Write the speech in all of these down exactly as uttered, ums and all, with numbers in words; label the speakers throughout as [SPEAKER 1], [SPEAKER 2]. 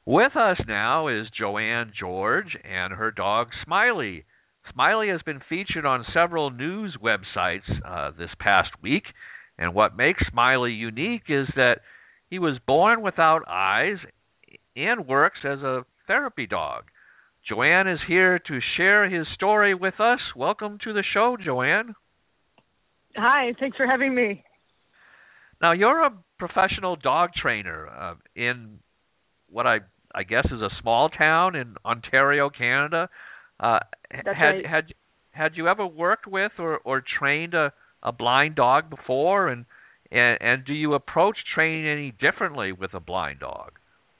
[SPEAKER 1] With us now is Joanne George and her dog Smiley. Smiley has been featured on several news websites uh, this past week, and what makes Smiley unique is that he was born without eyes and works as a therapy dog. Joanne is here to share his story with us. Welcome to the show, Joanne.
[SPEAKER 2] Hi, thanks for having me.
[SPEAKER 1] Now, you're a professional dog trainer uh, in what I I guess is a small town in Ontario, Canada. Uh,
[SPEAKER 2] That's
[SPEAKER 1] had
[SPEAKER 2] right.
[SPEAKER 1] had had you ever worked with or, or trained a, a blind dog before, and, and and do you approach training any differently with a blind dog?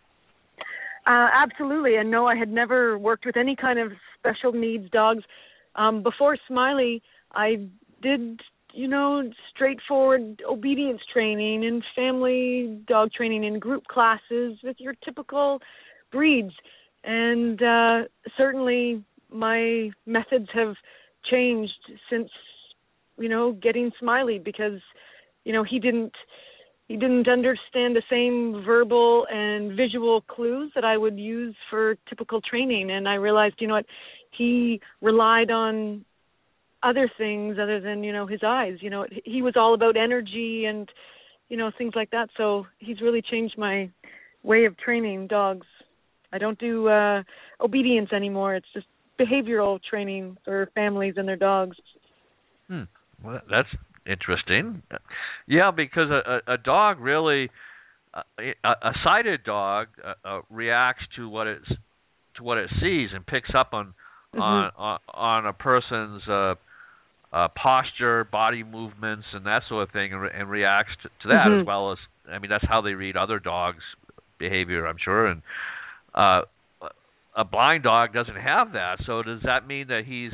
[SPEAKER 2] Uh, absolutely, and no, I had never worked with any kind of special needs dogs. Um, before Smiley, I did, you know, straightforward obedience training and family dog training in group classes with your typical breeds. And uh, certainly my methods have changed since, you know, getting Smiley because, you know, he didn't he didn't understand the same verbal and visual clues that I would use for typical training. And I realized, you know what, he relied on other things other than, you know, his eyes. You know, he was all about energy and, you know, things like that. So he's really changed my way of training dogs. I don't do uh, obedience anymore. It's just behavioral training for families and their dogs.
[SPEAKER 1] Hmm. Well, that's interesting. Yeah, because a, a, a dog really, a, a sighted dog uh, uh, reacts to what it to what it sees and picks up on
[SPEAKER 2] Mm-hmm.
[SPEAKER 1] on, on on a person's uh, uh, posture, body movements, and that sort of thing, and, re- and reacts to, to that
[SPEAKER 2] Mm-hmm.
[SPEAKER 1] as well as. I mean, that's how they read other dogs' behavior, I'm sure. And uh, a blind dog doesn't have that. So does that mean that he's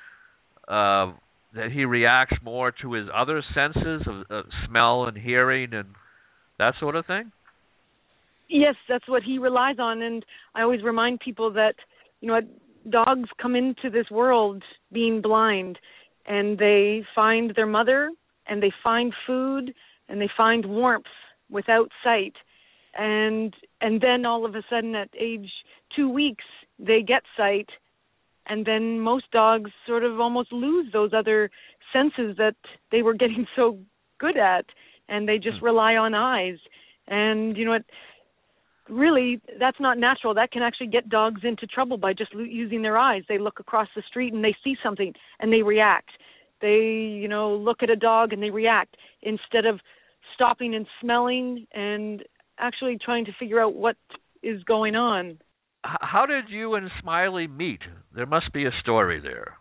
[SPEAKER 1] uh, that he reacts more to his other senses of, of smell and hearing and that sort of thing?
[SPEAKER 2] Yes, that's what he relies on. And I always remind people that, you know, dogs come into this world being blind, and they find their mother, and they find food, and they find warmth without sight. And and then all of a sudden at age two weeks, they get sight. And then most dogs sort of almost lose those other senses that they were getting so good at, and they just
[SPEAKER 1] Hmm.
[SPEAKER 2] rely on eyes. And, you know what, really, that's not natural. That can actually get dogs into trouble by just lo- using their eyes. They look across the street and they see something and they react. They, you know, look at a dog and they react instead of stopping and smelling and actually trying to figure out what is going on.
[SPEAKER 1] H- How did you and Smiley meet? There must be a story there.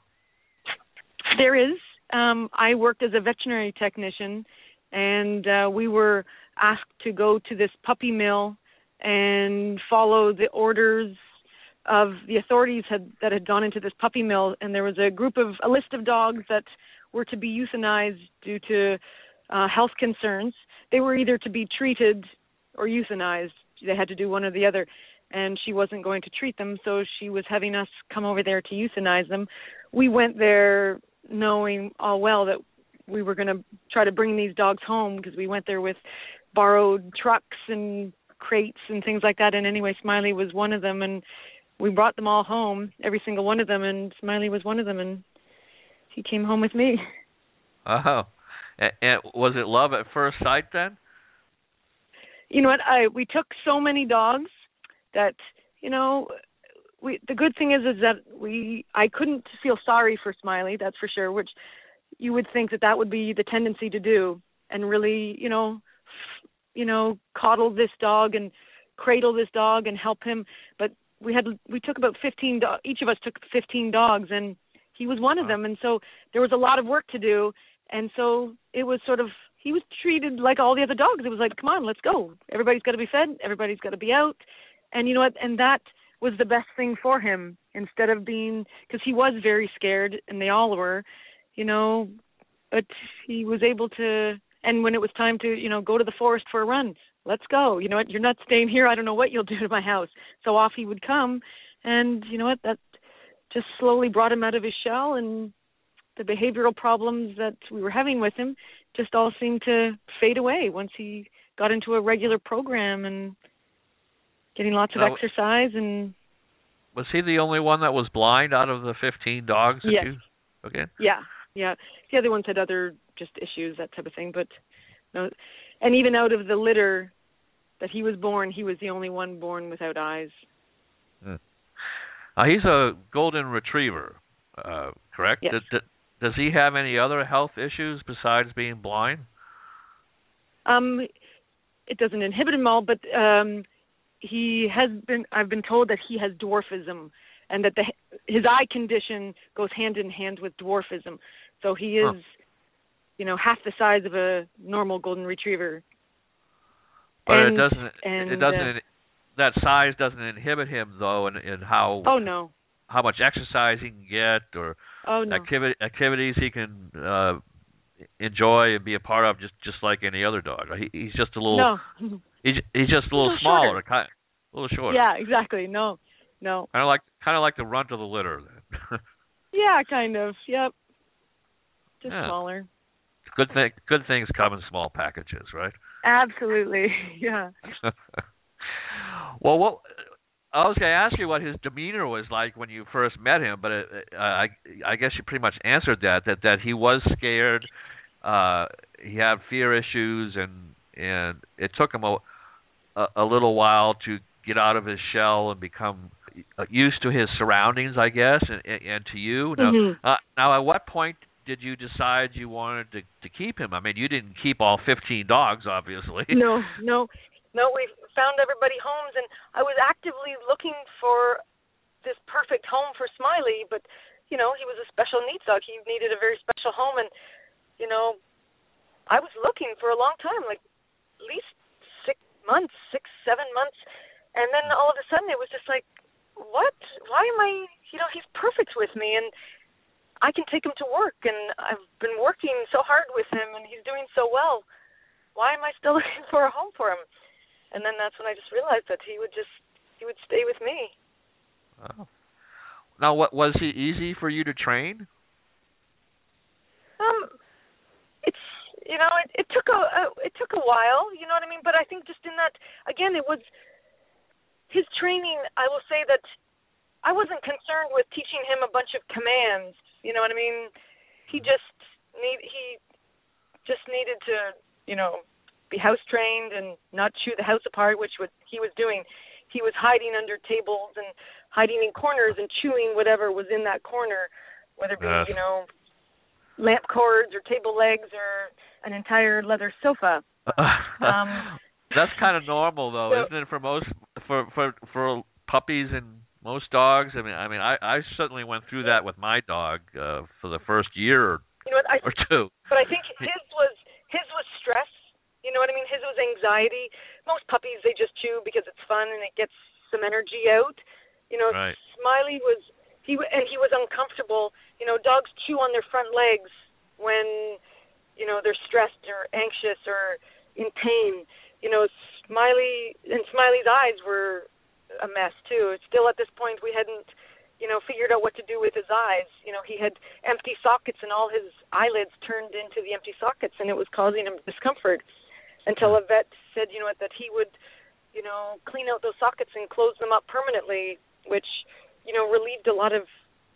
[SPEAKER 2] There is. Um, I worked as a veterinary technician, and uh, we were asked to go to this puppy mill and follow the orders of the authorities had, that had gone into this puppy mill. And there was a group of a list of dogs that were to be euthanized due to uh, health concerns. They were either to be treated or euthanized. They had to do one or the other. And she wasn't going to treat them, so she was having us come over there to euthanize them. We went there knowing all well that we were going to try to bring these dogs home, because we went there with borrowed trucks and crates and things like that. And anyway, Smiley was one of them, and we brought them all home, every single one of them, and Smiley was one of them, and he came home with me.
[SPEAKER 1] Oh, and, and was it love at first sight then?
[SPEAKER 2] You know what? I we took so many dogs that, you know, we the good thing is is that we I couldn't feel sorry for Smiley, that's for sure, which you would think that that would be the tendency to do, and really, you know, f- you know, coddle this dog and cradle this dog and help him. But we had we took about fifteen do- each of us took fifteen dogs, and he was one of
[SPEAKER 1] Wow.
[SPEAKER 2] them, and so there was a lot of work to do. And so it was sort of, he was treated like all the other dogs. It was like, come on, let's go. Everybody's got to be fed. Everybody's got to be out. And you know what? And that was the best thing for him, instead of being, because he was very scared, and they all were, you know, but he was able to, and when it was time to, you know, go to the forest for a run, let's go. You know what? You're not staying here. I don't know what you'll do to my house. So off he would come. And you know what? That just slowly brought him out of his shell, and the behavioral problems that we were having with him just all seemed to fade away once he got into a regular program. And getting lots of
[SPEAKER 1] Now,
[SPEAKER 2] exercise. And
[SPEAKER 1] was he the only one that was blind out of the fifteen dogs that
[SPEAKER 2] yes.
[SPEAKER 1] you? Okay.
[SPEAKER 2] Yeah, yeah. The other ones had other just issues, that type of thing. But no, and even out of the litter that he was born, he was the only one born without eyes.
[SPEAKER 1] Hmm. Uh, he's a golden retriever, uh, correct?
[SPEAKER 2] Yes.
[SPEAKER 1] Does, does, does he have any other health issues besides being blind?
[SPEAKER 2] Um, it doesn't inhibit him all, but um, he has been. I've been told that he has dwarfism, and that the his eye condition goes hand in hand with dwarfism. So he is, huh. you know, half the size of a normal golden retriever.
[SPEAKER 1] But
[SPEAKER 2] and,
[SPEAKER 1] it doesn't.
[SPEAKER 2] And,
[SPEAKER 1] it doesn't.
[SPEAKER 2] Uh,
[SPEAKER 1] that size doesn't inhibit him though, in, in how.
[SPEAKER 2] Oh no.
[SPEAKER 1] How much exercise he can get, or
[SPEAKER 2] oh, no.
[SPEAKER 1] activity activities he can uh, enjoy and be a part of, just, just like any other dog. He, he's just a little.
[SPEAKER 2] No.
[SPEAKER 1] He's he's just a little,
[SPEAKER 2] a little
[SPEAKER 1] smaller,
[SPEAKER 2] shorter.
[SPEAKER 1] kind, a little shorter.
[SPEAKER 2] Yeah, exactly. No, no.
[SPEAKER 1] Kind of like kind of like the runt of the litter.
[SPEAKER 2] Yeah, kind of. Yep. Just
[SPEAKER 1] yeah.
[SPEAKER 2] smaller.
[SPEAKER 1] Good thing. Good things come in small packages, right?
[SPEAKER 2] Absolutely. Yeah.
[SPEAKER 1] Well, what I was going to ask you what his demeanor was like when you first met him, but it, uh, I I guess you pretty much answered that that that he was scared. Uh, he had fear issues, and and it took him a a, a little while to get out of his shell and become used to his surroundings, I guess, and, and to you. Now,
[SPEAKER 2] mm-hmm.
[SPEAKER 1] uh, now, at what point did you decide you wanted to, to keep him? I mean, you didn't keep all fifteen dogs, obviously.
[SPEAKER 2] No, no, no. We found everybody homes, and I was actively looking for this perfect home for Smiley. But you know, he was a special needs dog. He needed a very special home, and you know, I was looking for a long time, like at least six months, six, seven months. And then all of a sudden it was just like, what? Why am I, you know, he's perfect with me, and I can take him to work, and I've been working so hard with him, and he's doing so well. Why am I still looking for a home for him? And then that's when I just realized that he would just, he would stay with me.
[SPEAKER 1] Oh. Now, what was he easy for you to train?
[SPEAKER 2] Um, it's, you know, it, it took a, a, it took a while, you know what I mean? But I think just in that, again, it was, his training, I will say that I wasn't concerned with teaching him a bunch of commands. You know what I mean? He just need he just needed to, you know, be house trained and not chew the house apart, which what he was doing. He was hiding under tables and hiding in corners and chewing whatever was in that corner, whether it be, uh. you know, lamp cords or table legs or an entire leather sofa. Um
[SPEAKER 1] That's kind of normal, though,
[SPEAKER 2] so,
[SPEAKER 1] isn't it? For most, for for for puppies and most dogs. I mean, I mean, I, I certainly went through that with my dog uh, for the first year or,
[SPEAKER 2] you know what, I,
[SPEAKER 1] or two.
[SPEAKER 2] But I think his was his was stress. You know what I mean? His was anxiety. Most puppies, they just chew because it's fun and it gets some energy out. You know,
[SPEAKER 1] right.
[SPEAKER 2] Smiley was he and he was uncomfortable. You know, dogs chew on their front legs when you know they're stressed or anxious or in pain. You know, Smiley and Smiley's eyes were a mess too. Still at this point, we hadn't, you know, figured out what to do with his eyes. You know, he had empty sockets and all his eyelids turned into the empty sockets, and it was causing him discomfort. Until a vet said, you know, that he would, you know, clean out those sockets and close them up permanently, which, you know, relieved a lot of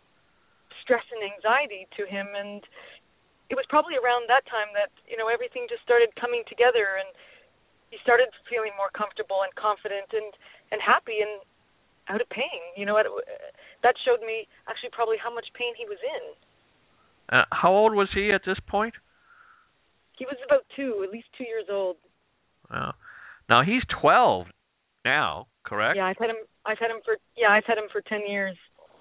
[SPEAKER 2] stress and anxiety to him. And it was probably around that time that, you know, everything just started coming together, and he started feeling more comfortable and confident and, and happy and out of pain. You know, that showed me actually probably how much pain he was in.
[SPEAKER 1] Uh, how old was he at this point?
[SPEAKER 2] He was about two, at least two years old.
[SPEAKER 1] Wow. Now he's twelve now, correct?
[SPEAKER 2] Yeah, I've had him. I've had him for yeah, I've had him for ten years.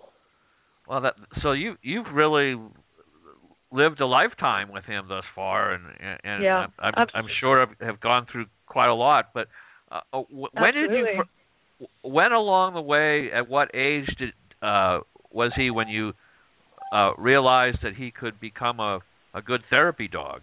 [SPEAKER 1] Well, that so you you've really lived a lifetime with him thus far, and and
[SPEAKER 2] yeah,
[SPEAKER 1] I'm, I'm, I'm sure I've have gone through quite a lot. But uh, when
[SPEAKER 2] absolutely.
[SPEAKER 1] did you? When along the way, at what age did uh, was he when you uh, realized that he could become a, a good therapy dog?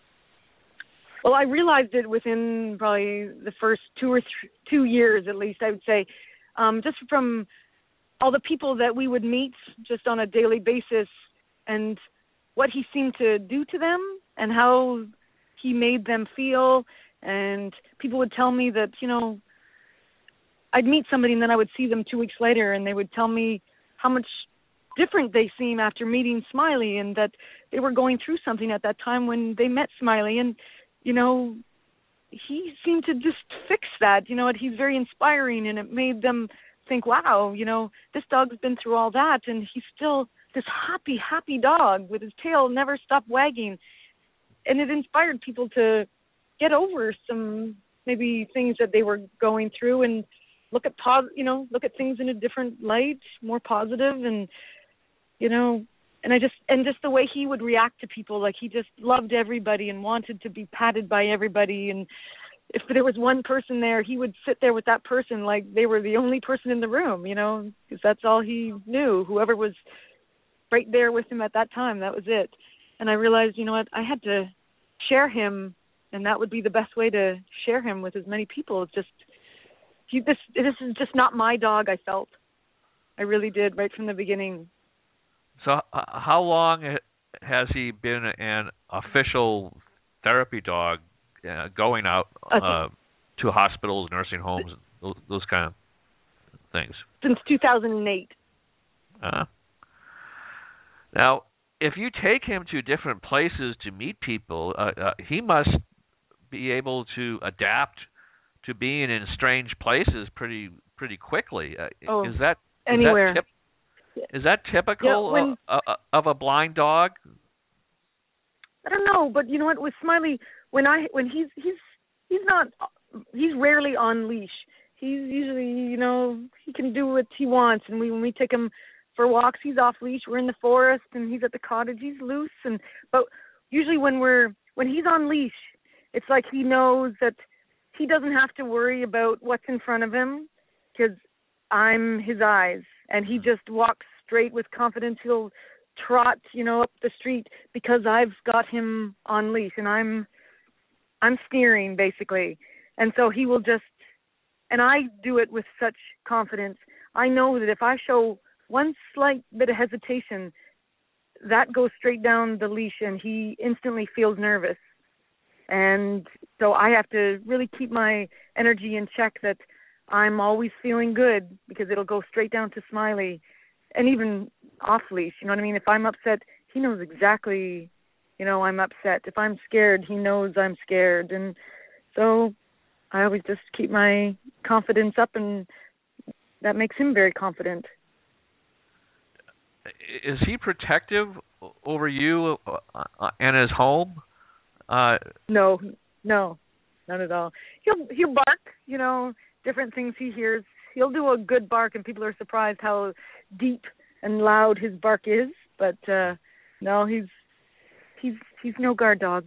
[SPEAKER 2] Well, I realized it within probably the first two or th- two years, at least I would say, um, just from all the people that we would meet just on a daily basis, and what he seemed to do to them and how he made them feel. And people would tell me that, you know, I'd meet somebody and then I would see them two weeks later and they would tell me how much different they seem after meeting Smiley, and that they were going through something at that time when they met Smiley. And, you know, he seemed to just fix that. You know, he's very inspiring, and it made them think, wow, you know, this dog's been through all that, and he's still this happy, happy dog with his tail never stopped wagging. And it inspired people to get over some maybe things that they were going through and look at pos- you know, look at things in a different light, more positive, and you know, and I just and just the way he would react to people, like he just loved everybody and wanted to be patted by everybody. And if there was one person there, he would sit there with that person like they were the only person in the room, you know, because that's all he knew. Whoever was right there with him at that time, that was it. And I realized, you know what, I had to share him, and that would be the best way to share him with as many people. It's just, he, this this is just not my dog, I felt. I really did, right from the beginning.
[SPEAKER 1] So uh, how long has he been an official therapy dog, uh, going out uh, to hospitals, nursing homes, those, those kind of things?
[SPEAKER 2] Since two thousand eight.
[SPEAKER 1] Uh, now, if you take him to different places to meet people, uh, uh, he must be able to adapt to being in strange places pretty pretty quickly. Uh,
[SPEAKER 2] oh,
[SPEAKER 1] is that
[SPEAKER 2] anywhere?
[SPEAKER 1] Is that, tip, is that typical
[SPEAKER 2] yeah, when,
[SPEAKER 1] of, uh, of a blind dog?
[SPEAKER 2] I don't know, but you know what? With Smiley, when I when he's he's he's not he's rarely on leash. He's usually, you know, he can do what he wants, and we when we take him for walks, he's off leash. We're in the forest, and he's at the cottage. He's loose, and but usually when we're when he's on leash, it's like he knows that he doesn't have to worry about what's in front of him because I'm his eyes, and he just walks straight with confidence. He'll trot, you know, up the street because I've got him on leash, and I'm I'm steering basically, and so he will just, and I do it with such confidence. I know that if I show one slight bit of hesitation, that goes straight down the leash, and he instantly feels nervous. And so I have to really keep my energy in check that I'm always feeling good, because it'll go straight down to Smiley, and even off leash. You know what I mean? If I'm upset, he knows exactly, you know, I'm upset. If I'm scared, he knows I'm scared. And so I always just keep my confidence up, and that makes him very confident.
[SPEAKER 1] Is he protective over you and his home? Uh,
[SPEAKER 2] no, no, not at all. He'll he'll bark, you know, different things he hears. He'll do a good bark, and people are surprised how deep and loud his bark is. But uh, no, he's he's he's no guard dog.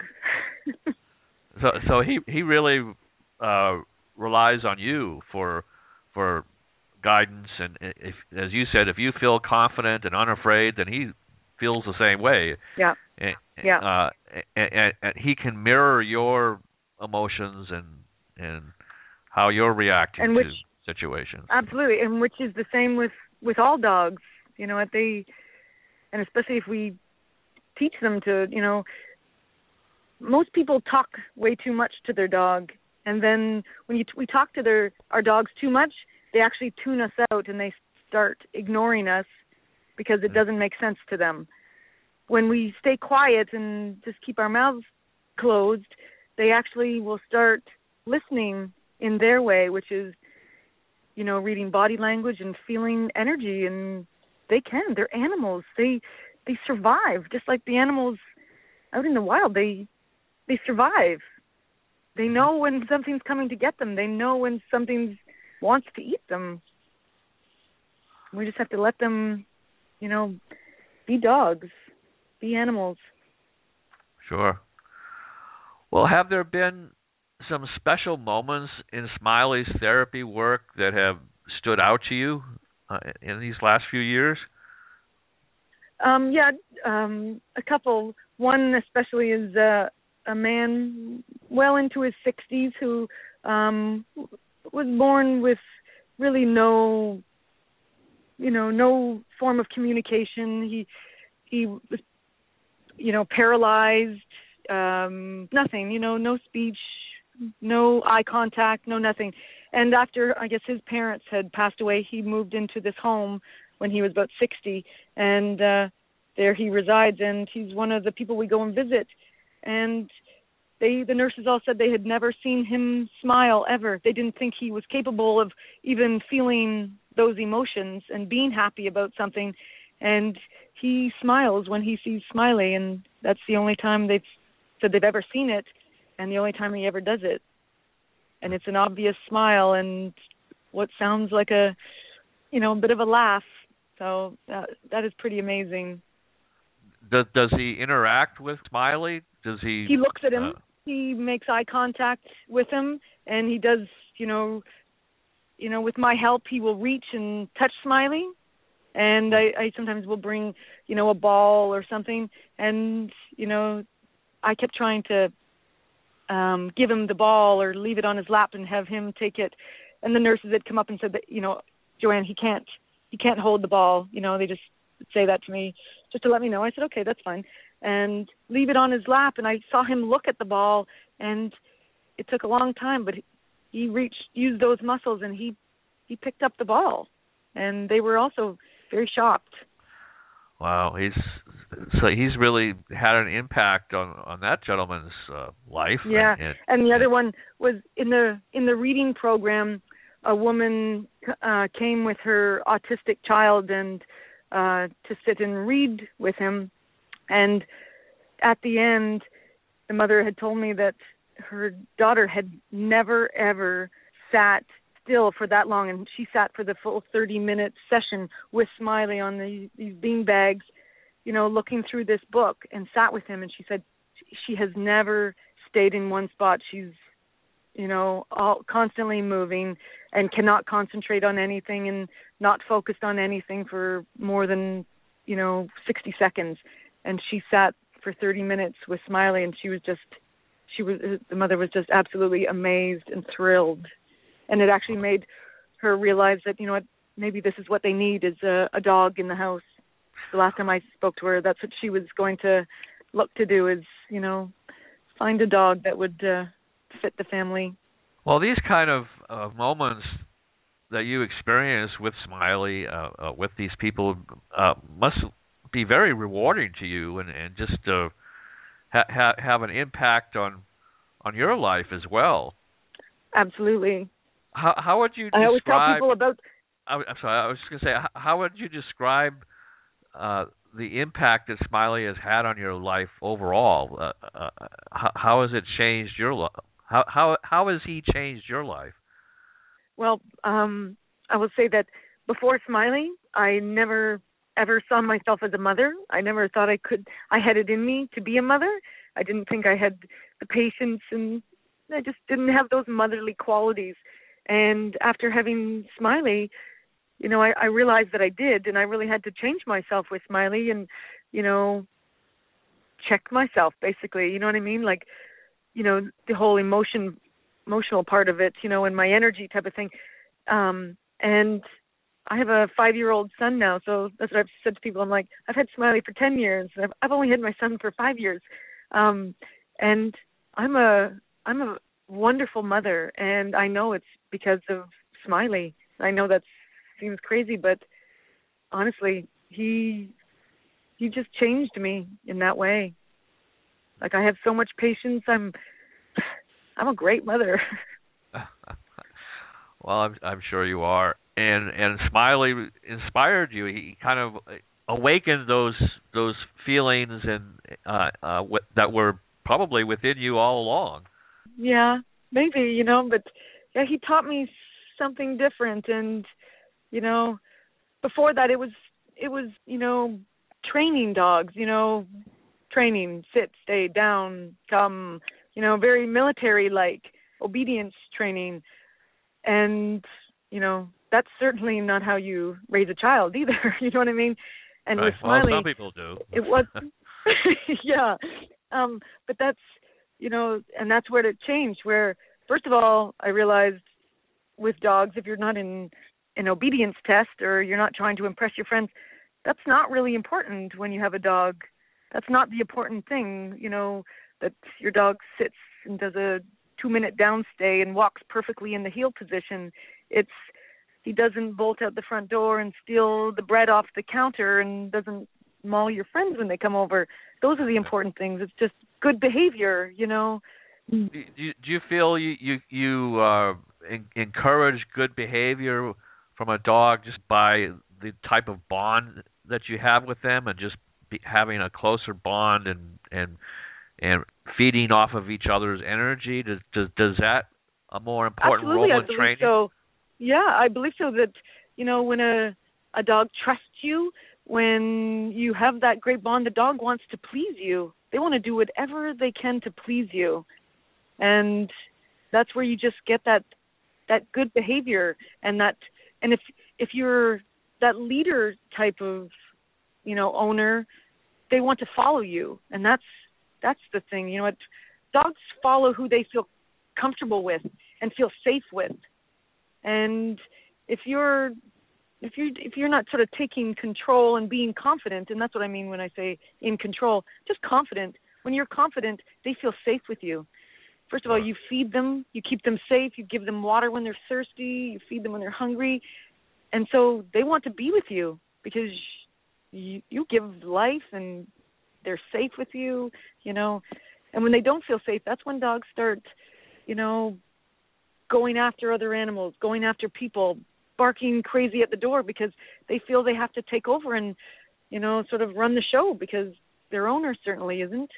[SPEAKER 1] so so he he really uh, relies on you for for guidance, and if, as you said, if you feel confident and unafraid, then he feels the same way.
[SPEAKER 2] Yeah.
[SPEAKER 1] And,
[SPEAKER 2] yeah.
[SPEAKER 1] Uh, and, and, and he can mirror your emotions and and how you're reacting
[SPEAKER 2] and which,
[SPEAKER 1] to situations.
[SPEAKER 2] Absolutely, and which is the same with, with all dogs. You know, if they, and especially if we teach them to, you know, most people talk way too much to their dog, and then when you we talk to their our dogs too much, they actually tune us out and they start ignoring us because it doesn't make sense to them. When we stay quiet and just keep our mouths closed, they actually will start listening in their way, which is, you know, reading body language and feeling energy. And they can. They're animals. They they survive just like the animals out in the wild. They they survive. They know when something's coming to get them. They know when something wants to eat them. We just have to let them, you know, be dogs, be animals.
[SPEAKER 1] Sure. Well, have there been some special moments in Smiley's therapy work that have stood out to you uh, in these last few years?
[SPEAKER 2] Um, yeah, um, a couple. One especially is uh, a man well into his sixties who um, was born with really no, you know, no form of communication. He he was, you know, paralyzed, um, nothing, you know, no speech, no eye contact, no nothing. And after, I guess, his parents had passed away, he moved into this home when he was about sixty, and uh, there he resides, and he's one of the people we go and visit. And they, the nurses all said they had never seen him smile ever. They didn't think he was capable of even feeling those emotions and being happy about something. And he smiles when he sees Smiley, and that's the only time they've said they've ever seen it, and the only time he ever does it. And it's an obvious smile and what sounds like a, you know, a bit of a laugh. So that, that is pretty amazing.
[SPEAKER 1] Does, does he interact with Smiley? Does he?
[SPEAKER 2] He looks at him.
[SPEAKER 1] Uh,
[SPEAKER 2] he makes eye contact with him, and he does, you know, you know, with my help, he will reach and touch Smiley. And I, I sometimes will bring, you know, a ball or something. And, you know, I kept trying to um, give him the ball or leave it on his lap and have him take it. And the nurses had come up and said that, you know, Joanne, he can't, he can't hold the ball. You know, they just say that to me just to let me know. I said, okay, that's fine. And leave it on his lap. And I saw him look at the ball, and it took a long time, but he reached, used those muscles, and he, he picked up the ball. And they were also very shocked.
[SPEAKER 1] Wow, he's so he's really had an impact on, on that gentleman's uh, life.
[SPEAKER 2] Yeah,
[SPEAKER 1] and, and,
[SPEAKER 2] and the other one was in the in the reading program. A woman uh, came with her autistic child and uh, to sit and read with him. And at the end, the mother had told me that her daughter had never ever sat still for that long, and she sat for the full thirty minute session with Smiley on the, these bean bags, you know, looking through this book, and sat with him. And she said she has never stayed in one spot. She's, you know, all constantly moving and cannot concentrate on anything and not focused on anything for more than, you know, sixty seconds. And she sat for thirty minutes with Smiley, and she was just, she was, the mother was just absolutely amazed and thrilled. And it actually made her realize that, you know what, maybe this is what they need, is a, a dog in the house. The last time I spoke to her, that's what she was going to look to do, is, you know, find a dog that would uh, fit the family.
[SPEAKER 1] Well, these kind of uh, moments that you experience with Smiley, uh, uh, with these people, uh, must be very rewarding to you, and, and just uh, ha- ha- have an impact on on your life as well.
[SPEAKER 2] Absolutely.
[SPEAKER 1] How, how would you describe...
[SPEAKER 2] I always tell people about...
[SPEAKER 1] I, I'm sorry, I was just going to say, how, how would you describe uh, the impact that Smiley has had on your life overall? Uh, uh, how, how has it changed your life? How, how, how has he changed your life?
[SPEAKER 2] Well, um, I will say that before Smiley, I never ever saw myself as a mother. I never thought I could, I had it in me to be a mother. I didn't think I had the patience, and I just didn't have those motherly qualities. And after having Smiley, you know, I, I realized that I did, and I really had to change myself with Smiley and, you know, check myself, basically. You know what I mean? Like, you know, the whole emotion, emotional part of it, you know, and my energy type of thing. Um, and I have a five-year-old son now, so that's what I've said to people. I'm like, I've had Smiley for ten years. I've, I've only had my son for five years. Um, and I'm a, I'm a wonderful mother, and I know it's because of Smiley. I know that seems crazy, but honestly, he, he just changed me in that way. Like, I have so much patience. I'm, I'm a great mother.
[SPEAKER 1] Well, I'm, I'm sure you are. And and Smiley inspired you. He kind of awakened those those feelings and uh, uh, w- that were probably within you all along.
[SPEAKER 2] Yeah, maybe, you know, but yeah, he taught me something different. And, you know, before that, it was it was you know, training dogs. You know, training, sit, stay, down, come. You know, very military-like obedience training. And, you know, that's certainly not how you raise a child either. You know what I mean? And
[SPEAKER 1] right.
[SPEAKER 2] with Smiley,
[SPEAKER 1] well, some people do.
[SPEAKER 2] It was, yeah. Um, but that's, you know, and that's where it changed. Where first of all, I realized with dogs, if you're not in an obedience test or you're not trying to impress your friends, that's not really important when you have a dog. That's not the important thing. You know, that your dog sits and does a two-minute downstay and walks perfectly in the heel position. It's he doesn't bolt out the front door and steal the bread off the counter and doesn't maul your friends when they come over. Those are the important things. It's just good behavior, you know.
[SPEAKER 1] Do you, do you feel you you, you uh, in, encourage good behavior from a dog just by the type of bond that you have with them, and just be, having a closer bond and and and feeding off of each other's energy? Does does, does that a more important
[SPEAKER 2] Absolutely,
[SPEAKER 1] role
[SPEAKER 2] I
[SPEAKER 1] in
[SPEAKER 2] believe
[SPEAKER 1] training?
[SPEAKER 2] So. Yeah, I believe so. That you know, when a a dog trusts you, when you have that great bond, the dog wants to please you. They want to do whatever they can to please you, and that's where you just get that that good behavior. And that, and if if you're that leader type of, you know, owner, they want to follow you, and that's that's the thing. You know, what dogs follow who they feel comfortable with and feel safe with. And if you're if you if you're not sort of taking control and being confident, and that's what I mean when I say in control, just confident. When you're confident, they feel safe with you. First of all, you feed them, you keep them safe, you give them water when they're thirsty, you feed them when they're hungry, and so they want to be with you because you, you give life and they're safe with you, you know. And when they don't feel safe, that's when dogs start, you know, going after other animals, going after people, barking crazy at the door because they feel they have to take over and, you know, sort of run the show because their owner certainly isn't.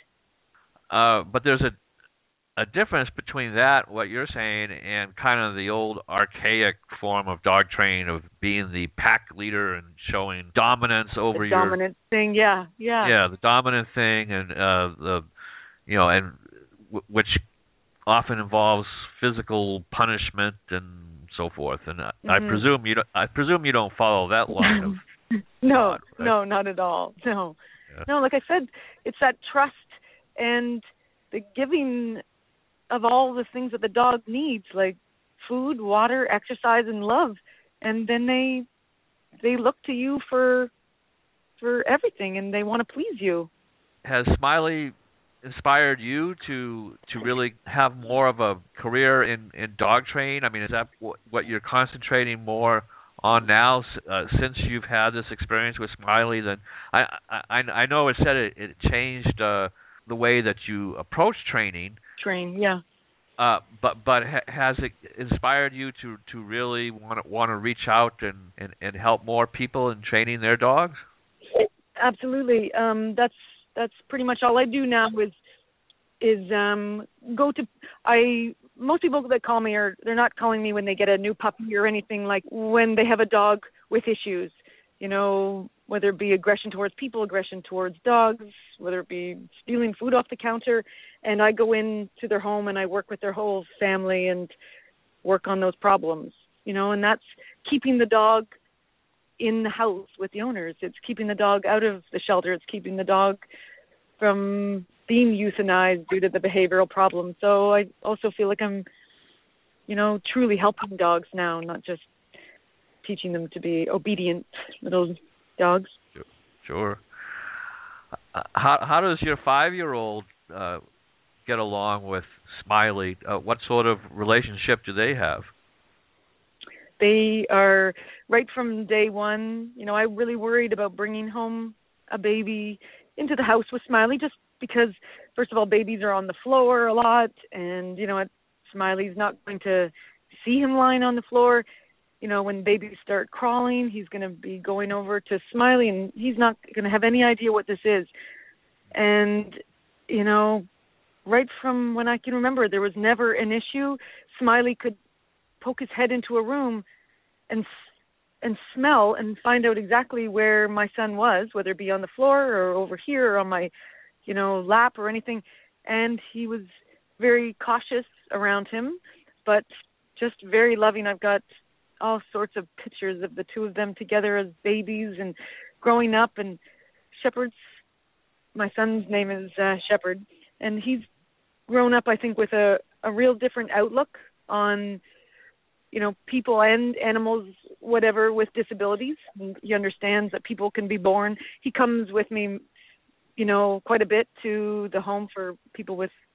[SPEAKER 1] Uh, but there's a a difference between that, what you're saying, and kind of the old archaic form of dog training of being the pack leader and showing dominance over
[SPEAKER 2] the
[SPEAKER 1] your
[SPEAKER 2] dominant thing. Yeah, yeah,
[SPEAKER 1] yeah, the dominant thing, and uh, the you know, and w- which often involves physical punishment and so forth. And I,
[SPEAKER 2] mm-hmm.
[SPEAKER 1] I presume you don't, I presume you don't follow that line of
[SPEAKER 2] no,
[SPEAKER 1] thought, right?
[SPEAKER 2] no, not at all. No,
[SPEAKER 1] yeah.
[SPEAKER 2] no. Like I said, it's that trust and the giving of all the things that the dog needs, like food, water, exercise, and love. And then they they look to you for for everything, and they want to please you.
[SPEAKER 1] Has Smiley inspired you to to really have more of a career in, in dog training? I mean, is that what, what you're concentrating more on now uh, since you've had this experience with Smiley? Then I I, I know it said it, it changed uh, the way that you approach training.
[SPEAKER 2] Train, yeah.
[SPEAKER 1] Uh, but but ha- has it inspired you to, to really want to want to reach out and, and, and help more people in training their dogs?
[SPEAKER 2] Absolutely. Um, that's that's pretty much all I do now is is um, go to I most people that call me are they're not calling me when they get a new puppy or anything, like when they have a dog with issues, you know, whether it be aggression towards people, aggression towards dogs, whether it be stealing food off the counter. And I go into their home and I work with their whole family and work on those problems, you know, and that's keeping the dog in the house with the owners. It's keeping the dog out of the shelter. It's keeping the dog from being euthanized due to the behavioral problem. So I also feel like I'm, you know, truly helping dogs now, not just teaching them to be obedient little dogs.
[SPEAKER 1] Sure. How how does your five-year-old uh, get along with Smiley? Uh, what sort of relationship do they have?
[SPEAKER 2] They are, right from day one, you know, I really worried about bringing home a baby into the house with Smiley just because, first of all, babies are on the floor a lot, and, you know, Smiley's not going to see him lying on the floor. You know, when babies start crawling, he's going to be going over to Smiley, and he's not going to have any idea what this is. And, you know, right from when I can remember, there was never an issue. Smiley could poke his head into a room and and smell and find out exactly where my son was, whether it be on the floor or over here or on my, you know, lap or anything. And he was very cautious around him, but just very loving. I've got all sorts of pictures of the two of them together as babies and growing up. And Shepherd's, my son's name is uh, Shepherd, and he's grown up, I think, with a, a real different outlook on, you know, people and animals, whatever, with disabilities. He understands that people can be born. He comes with me, you know, quite a bit to the home for people with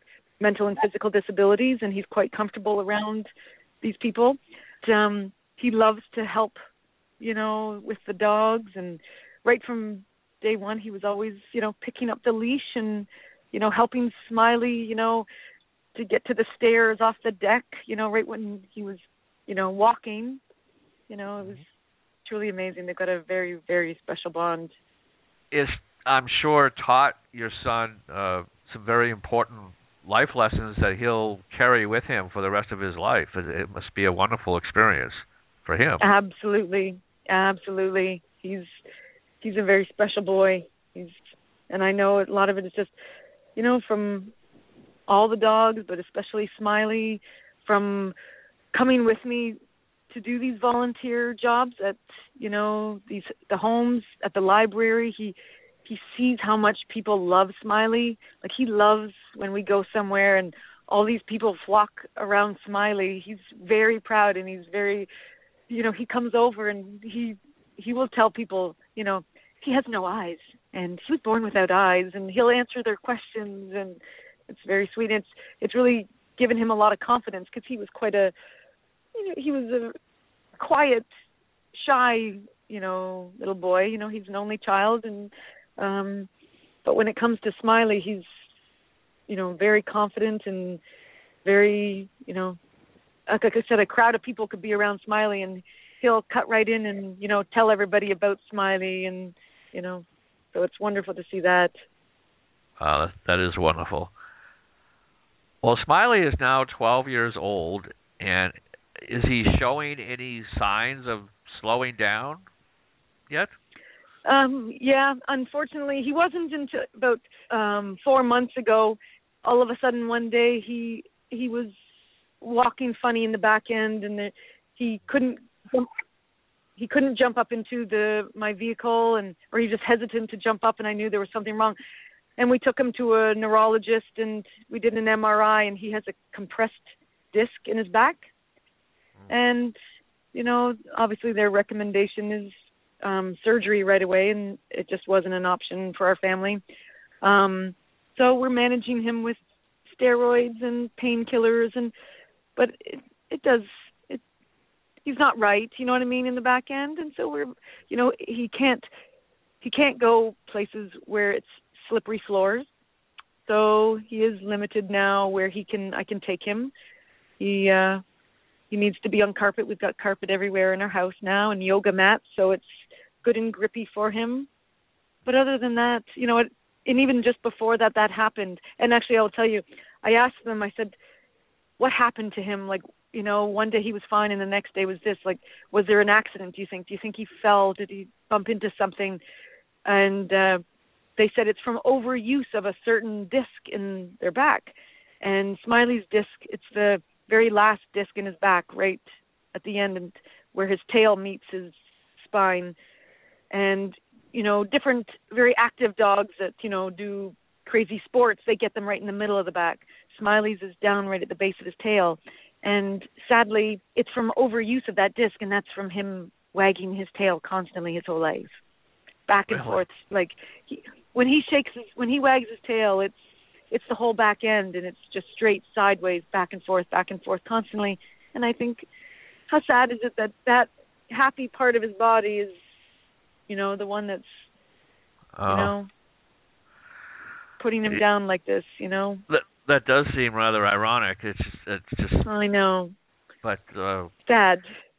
[SPEAKER 2] mental and physical disabilities, and he's quite comfortable around these people. Um, he loves to help, you know, with the dogs, and right from day one, he was always, you know, picking up the leash and, you know, helping Smiley, you know, to get to the stairs off the deck, you know, right when he was, you know, walking. You know, it was truly amazing. They've got a very, very special bond.
[SPEAKER 1] Is, I'm sure, taught your son uh, some very important life lessons that he'll carry with him for the rest of his life. It, it must be a wonderful experience for him.
[SPEAKER 2] Absolutely. Absolutely. He's he's a very special boy. He's, and I know a lot of it is just, you know, from all the dogs, but especially Smiley, from coming with me to do these volunteer jobs at, you know, these the homes, at the library. He he sees how much people love Smiley. Like, he loves when we go somewhere and all these people flock around Smiley. He's very proud, and he's very, you know, he comes over and he he will tell people, you know, he has no eyes and he was born without eyes, and he'll answer their questions, and it's very sweet. It's it's really given him a lot of confidence, because he was quite a, you know, he was a quiet, shy, you know, little boy. You know, he's an only child, and um, but when it comes to Smiley, he's, you know, very confident and very, you know, like I said, a crowd of people could be around Smiley, and he'll cut right in and, you know, tell everybody about Smiley, and, you know, so it's wonderful to see that.
[SPEAKER 1] Uh, that is wonderful. Well, Smiley is now twelve years old, and is he showing any signs of slowing down yet?
[SPEAKER 2] Um, yeah, unfortunately, he wasn't until about um, four months ago. All of a sudden, one day, he he was walking funny in the back end, and the, he couldn't jump, he couldn't jump up into the my vehicle, and or he was just hesitant to jump up, and I knew there was something wrong. And we took him to a neurologist, and we did an M R I, and he has a compressed disc in his back. And, you know, obviously their recommendation is um, surgery right away, and it just wasn't an option for our family. Um, so we're managing him with steroids and painkillers, and but it, it does, it, he's not right, you know what I mean, in the back end. And so we're, you know, he can't, he can't go places where it's slippery floors. So he is limited now where he can, I can take him. He, uh, He needs to be on carpet. We've got carpet everywhere in our house now, and yoga mats, so it's good and grippy for him. But other than that, you know, it, and even just before that, that happened. And actually, I'll tell you, I asked them, I said, what happened to him? Like, you know, one day he was fine, and the next day was this. Like, was there an accident, do you think? Do you think he fell? Did he bump into something? And uh, they said it's from overuse of a certain disc in their back. And Smiley's disc, it's the very last disc in his back, right at the end, and where his tail meets his spine. And, you know, different very active dogs that, you know, do crazy sports, they get them right in the middle of the back. Smiley's is down right at the base of his tail. And sadly, it's from overuse of that disc, and that's from him wagging his tail constantly his whole life. Back and
[SPEAKER 1] Really?
[SPEAKER 2] forth. Like, he, when he shakes his, when he wags his tail, it's, it's the whole back end, and it's just straight sideways, back and forth, back and forth constantly. And I think, how sad is it that that happy part of his body is, you know, the one that's,
[SPEAKER 1] Oh.
[SPEAKER 2] you know, putting him
[SPEAKER 1] It-
[SPEAKER 2] down like this, you know?
[SPEAKER 1] That that does seem rather ironic. It's it's just,
[SPEAKER 2] I know.
[SPEAKER 1] but uh,
[SPEAKER 2] Sad.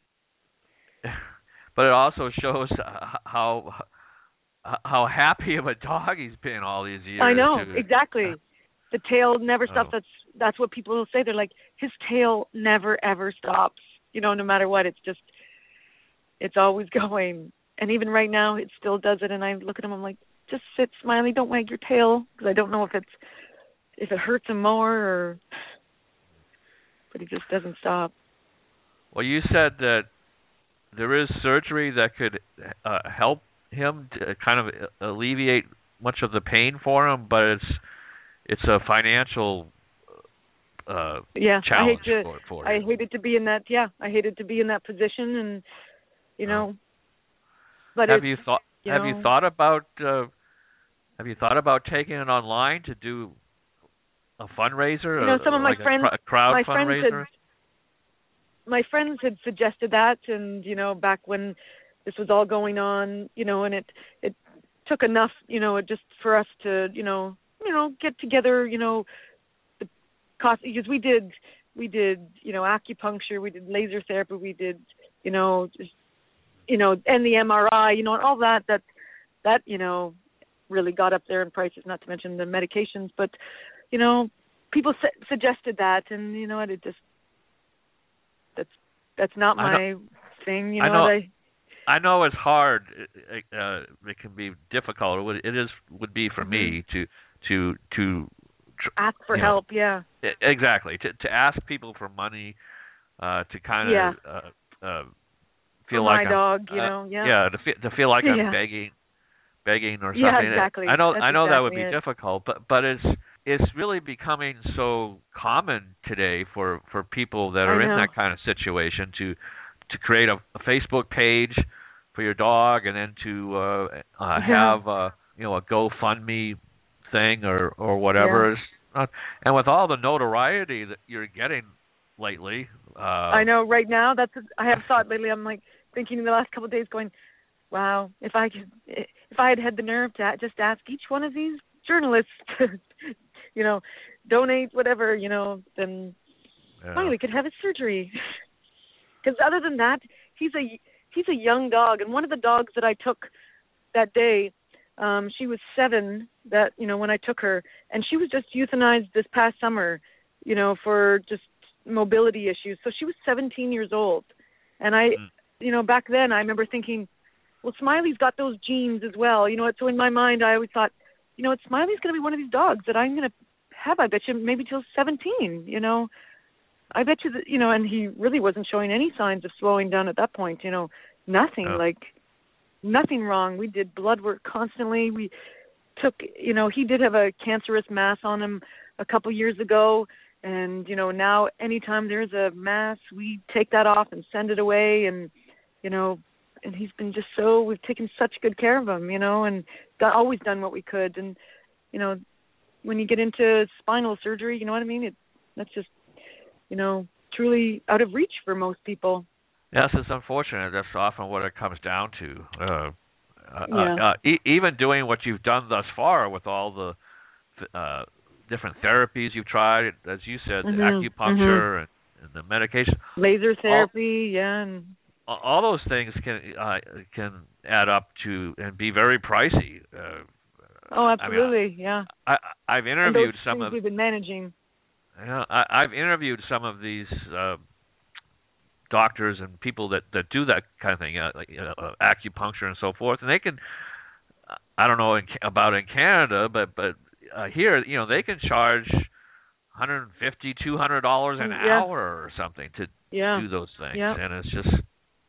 [SPEAKER 1] but it also shows how how happy of a dog he's been all these years.
[SPEAKER 2] I know,
[SPEAKER 1] too.
[SPEAKER 2] exactly. The tail never stops.
[SPEAKER 1] Oh.
[SPEAKER 2] That's that's what people will say. They're like, his tail never ever stops. You know, no matter what, it's just, it's always going. And even right now, it still does it. And I look at him, I'm like, just sit, Smiley, don't wag your tail, because I don't know if it's if it hurts him more or. But he just doesn't stop.
[SPEAKER 1] Well, you said that there is surgery that could uh, help him to kind of alleviate much of the pain for him, but it's it's a financial uh,
[SPEAKER 2] yeah,
[SPEAKER 1] challenge
[SPEAKER 2] I hate to,
[SPEAKER 1] for, for
[SPEAKER 2] I
[SPEAKER 1] him.
[SPEAKER 2] hated to be in that. Yeah, I hated to be in that position, and you know.
[SPEAKER 1] Oh.
[SPEAKER 2] But
[SPEAKER 1] have
[SPEAKER 2] it's,
[SPEAKER 1] you thought
[SPEAKER 2] you
[SPEAKER 1] have
[SPEAKER 2] know,
[SPEAKER 1] you thought about uh, have you thought about taking it online to do a fundraiser,
[SPEAKER 2] you know, some of my
[SPEAKER 1] like
[SPEAKER 2] friends,
[SPEAKER 1] a crowd
[SPEAKER 2] my
[SPEAKER 1] fundraiser?
[SPEAKER 2] friends had, my friends had suggested that, and you know, back when this was all going on, you know, and it it took enough, you know, just for us to, you know, you know, get together, you know, the cost, because we did we did, you know, acupuncture, we did laser therapy, we did, you know, just, you know, and the M R I, you know, and all that that that you know really got up there in prices. Not to mention the medications, but you know, people su- suggested that, and you know what, it just that's that's not my thing. You know,
[SPEAKER 1] I know.
[SPEAKER 2] I,
[SPEAKER 1] I know it's hard. It, uh, it can be difficult. It, would, it is would be for mm-hmm. me to to to tr-
[SPEAKER 2] ask for help.
[SPEAKER 1] Know,
[SPEAKER 2] yeah.
[SPEAKER 1] Exactly. To to ask people for money, uh, to kind of
[SPEAKER 2] yeah.
[SPEAKER 1] uh, uh, feel
[SPEAKER 2] for
[SPEAKER 1] like
[SPEAKER 2] my
[SPEAKER 1] I'm,
[SPEAKER 2] dog, you
[SPEAKER 1] uh,
[SPEAKER 2] know, yeah.
[SPEAKER 1] Yeah. To feel to feel like
[SPEAKER 2] yeah.
[SPEAKER 1] I'm begging, begging or something.
[SPEAKER 2] Yeah, exactly.
[SPEAKER 1] I know.
[SPEAKER 2] That's
[SPEAKER 1] I know
[SPEAKER 2] exactly
[SPEAKER 1] that would be
[SPEAKER 2] it.
[SPEAKER 1] difficult, but but it's it's really becoming so common today for, for people that are in that kind of situation to to create a, a Facebook page for your dog, and then to uh, uh,
[SPEAKER 2] yeah.
[SPEAKER 1] have uh, you know a GoFundMe thing or or whatever.
[SPEAKER 2] Yeah.
[SPEAKER 1] It's not, and with all the notoriety that you're getting lately, uh,
[SPEAKER 2] I know. Right now, that's I have thought lately. I'm like thinking in the last couple of days, going, "Wow, if I could, if I had had the nerve to just ask each one of these journalists to, you know, donate whatever, you know, then
[SPEAKER 1] yeah.
[SPEAKER 2] finally could have his surgery." Because other than that, he's a he's a young dog, and one of the dogs that I took that day, um, she was seven. That you know when I took her, and she was just euthanized this past summer, you know, for just mobility issues. So she was seventeen years old, and I, mm. you know, back then I remember thinking, well, Smiley's got those genes as well, you know. So in my mind, I always thought, you know, Smiley's going to be one of these dogs that I'm going to have. I bet you maybe till seventeen, you know. I bet you that, you know, and he really wasn't showing any signs of slowing down at that point, you know, nothing,
[SPEAKER 1] oh.
[SPEAKER 2] like nothing wrong. We did blood work constantly. We took, you know, he did have a cancerous mass on him a couple years ago. And, you know, now anytime there's a mass, we take that off and send it away. And, you know, and he's been just so, we've taken such good care of him, you know, and got, always done what we could. And, you know, when you get into spinal surgery, you know what I mean? It, that's just, you know, truly out of reach for most people.
[SPEAKER 1] Yes, it's unfortunate. That's often what it comes down to. Uh,
[SPEAKER 2] yeah.
[SPEAKER 1] uh, uh, e- even doing what you've done thus far with all the uh, different therapies you've tried, as you said,
[SPEAKER 2] mm-hmm.
[SPEAKER 1] the acupuncture and, and the medication,
[SPEAKER 2] laser therapy, all, yeah, and
[SPEAKER 1] all those things can uh, can add up to and be very pricey. Uh,
[SPEAKER 2] oh, absolutely,
[SPEAKER 1] I mean,
[SPEAKER 2] yeah.
[SPEAKER 1] I, I've interviewed
[SPEAKER 2] and those
[SPEAKER 1] some
[SPEAKER 2] things
[SPEAKER 1] of
[SPEAKER 2] we've been managing.
[SPEAKER 1] Yeah, I, I've interviewed some of these uh, doctors and people that, that do that kind of thing, uh, like you know, uh, acupuncture and so forth, and they can. I don't know in, about in Canada, but but uh, here, you know, they can charge one hundred fifty, two hundred dollars an
[SPEAKER 2] yeah.
[SPEAKER 1] hour or something to
[SPEAKER 2] yeah.
[SPEAKER 1] do those things,
[SPEAKER 2] yeah.
[SPEAKER 1] and it's just.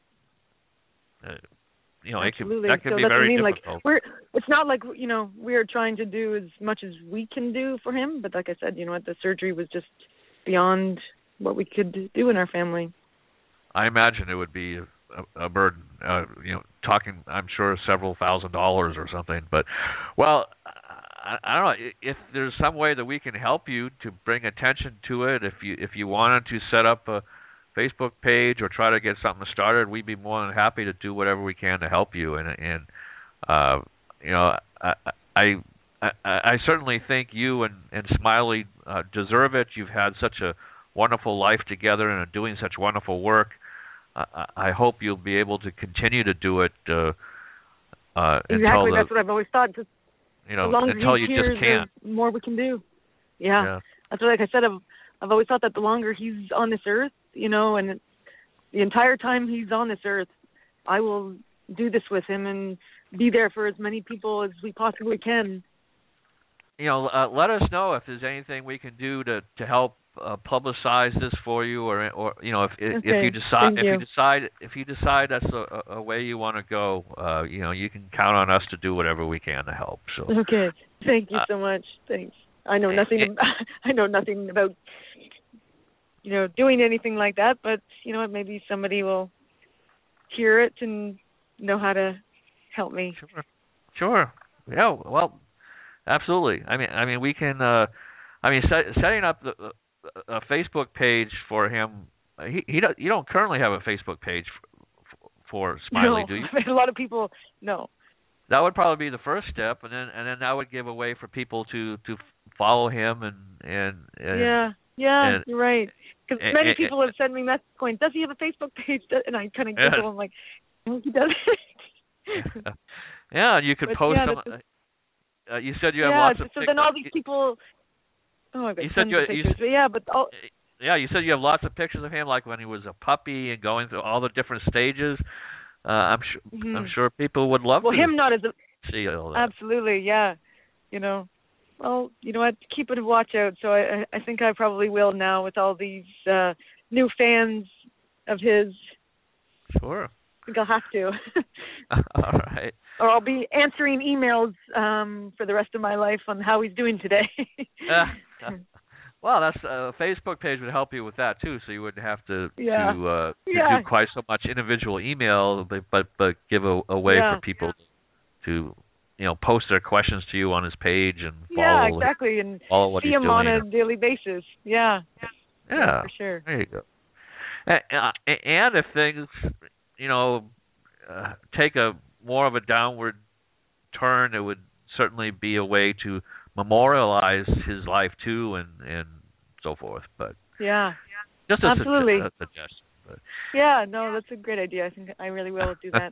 [SPEAKER 1] Uh, You know,
[SPEAKER 2] Absolutely.
[SPEAKER 1] it can, that can
[SPEAKER 2] so
[SPEAKER 1] be
[SPEAKER 2] that's
[SPEAKER 1] very
[SPEAKER 2] what I mean.
[SPEAKER 1] difficult.
[SPEAKER 2] Like, we're, it's not like, you know, we're trying to do as much as we can do for him. But like I said, you know what, the surgery was just beyond what we could do in our family. I
[SPEAKER 1] imagine it would be a, a burden, uh, you know, talking, I'm sure, several thousand dollars or something. But, well, I, I don't know, if there's some way that we can help you to bring attention to it, if you if you wanted to set up a Facebook page or try to get something started, we'd be more than happy to do whatever we can to help you. And and uh, you know, I, I I I certainly think you and and Smiley uh, deserve it. You've had such a wonderful life together and are doing such wonderful work. I, I hope you'll be able to continue to do it. Uh, uh,
[SPEAKER 2] exactly,
[SPEAKER 1] until the,
[SPEAKER 2] that's what I've always thought. Just
[SPEAKER 1] you know,
[SPEAKER 2] the
[SPEAKER 1] until you
[SPEAKER 2] hears,
[SPEAKER 1] just can't.
[SPEAKER 2] The more we can do. Yeah,
[SPEAKER 1] yeah.
[SPEAKER 2] that's what, like I said, I've I've always thought that the longer he's on this earth, you know, and the entire time he's on this earth, I will do this with him and be there for as many people as we possibly can.
[SPEAKER 1] You know, uh, let us know if there's anything we can do to to help uh, publicize this for you, or or you know, if if,
[SPEAKER 2] okay.
[SPEAKER 1] if you decide
[SPEAKER 2] Thank
[SPEAKER 1] if
[SPEAKER 2] you.
[SPEAKER 1] you decide if you decide that's a, a way you want to go, uh, you know, you can count on us to do whatever we can to help. So
[SPEAKER 2] okay, thank you
[SPEAKER 1] uh,
[SPEAKER 2] so much. Thanks. I know nothing.
[SPEAKER 1] It,
[SPEAKER 2] I know nothing about, you know, doing anything like that, but you know what, maybe somebody will hear it and know how to help me.
[SPEAKER 1] Sure. Sure. Yeah, well, absolutely. I mean I mean we can uh I, I mean, set, setting up the, a Facebook page for him. He he don't, you don't currently have a Facebook page for, for Smiley,
[SPEAKER 2] no.
[SPEAKER 1] do you?
[SPEAKER 2] A lot of people no.
[SPEAKER 1] That would probably be the first step, and then and then that would give a way for people to, to follow him and and, and
[SPEAKER 2] yeah yeah
[SPEAKER 1] and,
[SPEAKER 2] you're right, because many
[SPEAKER 1] and,
[SPEAKER 2] people have sent me messages going, does he have a Facebook page? And I kind of giggle. I'm like, no, he doesn't.
[SPEAKER 1] Yeah, you could
[SPEAKER 2] but
[SPEAKER 1] post
[SPEAKER 2] yeah,
[SPEAKER 1] some. Uh, you said you have
[SPEAKER 2] yeah,
[SPEAKER 1] lots of.
[SPEAKER 2] so
[SPEAKER 1] pic-
[SPEAKER 2] then all these people. Oh, I've got
[SPEAKER 1] you said
[SPEAKER 2] tons
[SPEAKER 1] you,
[SPEAKER 2] of
[SPEAKER 1] you
[SPEAKER 2] pictures, but yeah, but all.
[SPEAKER 1] Yeah, you said you have lots of pictures of him, like when he was a puppy and going through all the different stages. Uh, I'm sure.
[SPEAKER 2] Mm-hmm.
[SPEAKER 1] I'm sure people would love
[SPEAKER 2] well,
[SPEAKER 1] to
[SPEAKER 2] him not as a.
[SPEAKER 1] see all that.
[SPEAKER 2] Absolutely, yeah. You know, well, you know what? Keep it a watch out. So I, I think I probably will now with all these uh, new fans of his.
[SPEAKER 1] Sure.
[SPEAKER 2] I think I'll have to.
[SPEAKER 1] All right.
[SPEAKER 2] Or I'll be answering emails um, for the rest of my life on how he's doing today.
[SPEAKER 1] uh, well, that's a uh, Facebook page would help you with that too, so you wouldn't have to
[SPEAKER 2] yeah.
[SPEAKER 1] to, uh, to
[SPEAKER 2] yeah.
[SPEAKER 1] do quite so much individual email, but but, but give a, a way
[SPEAKER 2] yeah.
[SPEAKER 1] for people to you know post their questions to you on his page and follow.
[SPEAKER 2] Yeah, exactly, and
[SPEAKER 1] follow what
[SPEAKER 2] see
[SPEAKER 1] he's
[SPEAKER 2] him
[SPEAKER 1] doing.
[SPEAKER 2] on a daily basis. Yeah.
[SPEAKER 1] Yeah,
[SPEAKER 2] yeah for sure.
[SPEAKER 1] There you go. And, and if things, you know, uh, take a more of a downward turn, it would certainly be a way to memorialize his life too, and, and so forth. But
[SPEAKER 2] yeah,
[SPEAKER 1] just a,
[SPEAKER 2] absolutely.
[SPEAKER 1] Su- a suggestion. But.
[SPEAKER 2] Yeah, no, that's a great idea. I think I really will do that.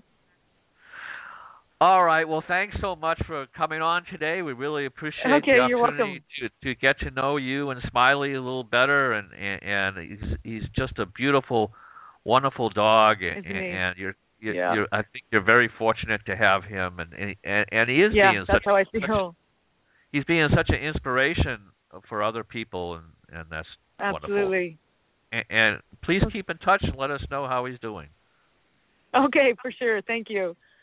[SPEAKER 1] All right. Well, thanks so much for coming on today. We really appreciate
[SPEAKER 2] okay,
[SPEAKER 1] the
[SPEAKER 2] you're
[SPEAKER 1] opportunity
[SPEAKER 2] welcome.
[SPEAKER 1] to, to get to know you and Smiley a little better. And and, and he's he's just a beautiful, wonderful dog. And, and you're, you're,
[SPEAKER 2] yeah.
[SPEAKER 1] you're I think you're very fortunate to have him. And and, and he is
[SPEAKER 2] yeah,
[SPEAKER 1] being
[SPEAKER 2] that's
[SPEAKER 1] such
[SPEAKER 2] how I
[SPEAKER 1] such,
[SPEAKER 2] feel.
[SPEAKER 1] he's being such an inspiration for other people, and, and that's
[SPEAKER 2] absolutely.
[SPEAKER 1] Wonderful. And, and please keep in touch and let us know how he's doing.
[SPEAKER 2] Okay, for sure. Thank you.